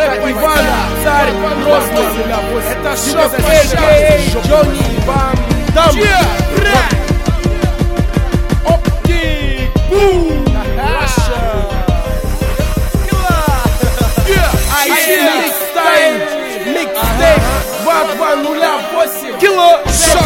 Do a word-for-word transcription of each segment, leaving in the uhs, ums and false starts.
рэп Иван, царь Грозный. Это Шок, а.к.а. Джонни Ван Дам. Оптик, бум, Раша. ай си Mixtape, Mixtape, два два ноль восемь. Кило, Шок,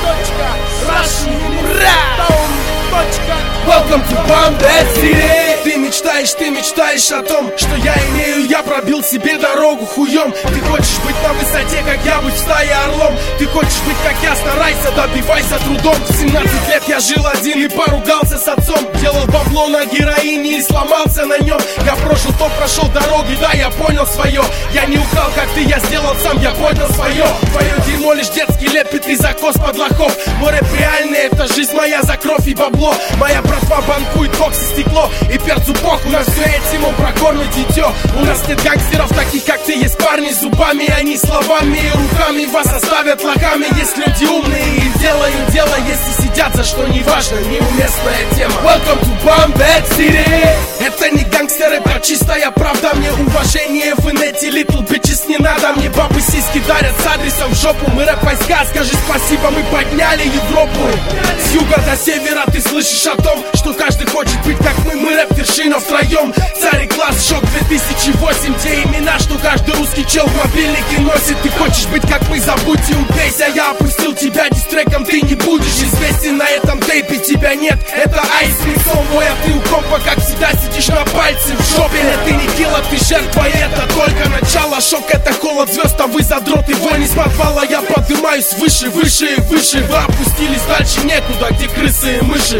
Welcome to Bombay City. Ты мечтаешь, ты мечтаешь о том, что я имею, я пробил себе дорогу хуем. Ты хочешь быть на высоте, как я, быть в стае орлом. Ты хочешь быть как я, старайся, добивайся трудом. В семнадцать лет я жил один и поругался с отцом. Делал бабло на героине и сломался на нем. Я прожил то, прошел дороги, да, я понял свое. Я не украл, как ты, я сделал сам, я понял свое. Твое дерьмо лишь детский лепет и закос подлохов. Но рэп реальный, это жизнь моя за кровь и бабло. Моя братва банкует кокс и стекло. И перцу похуй, на все этим он прокормит дитё. У нас нет гангстеров таких, как ты. Есть парни с зубами, они словами и руками вас оставят лохами. Есть люди умные и делают дело. Если сидят за что, не важно, неуместная тема. Welcome to Bombay City. Это не гангстер, это чистая правда. Мне уважение в инете, little bitches не надо. Мне бабы сиськи дарят с адресом в жопу. Мы рэп войска, скажи спасибо, мы подняли Европу. С юга до севера ты слышишь о том, что каждый хочет быть как мы. Мы рэп вершина втроем. Царь и класс, Шок две тысячи восемь. Те имена, что каждый русский чел в мобильнике носит. Ты хочешь быть как мы, забудь и убейся. Я опустил тебя дистреком, ты не будешь известен на этом тейпе. Тебя нет, это айс миксом мой, а ты у компа, как всегда, сидишь на пальце в жопе. Это не кило, ты жертва, и это только начало. Шок, это холод звезд, а вы задроты. Вонь из подвала, я поднимаюсь выше, выше и выше. Вы опустились дальше некуда, где крысы и мыши.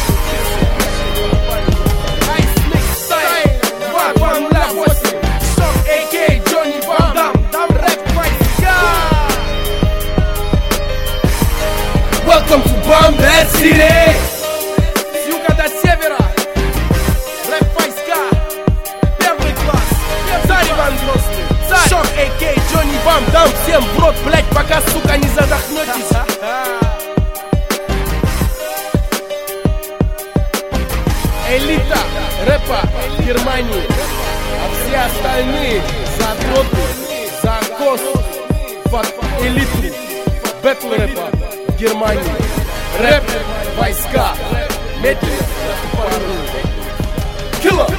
Welcome to Bombay City. С юга до севера рэп войска, первый класс, царь Иван Грозный, царь. Шок, а.к.а. Джонни Ван Дам. Всем в рот, блять, пока, сука, не задохнетесь. Элита рэпа в Германии, а все остальные задроты, закос под элиту бэтл рэпа в Германии. Рэп, войска, медленно, пару. Кило!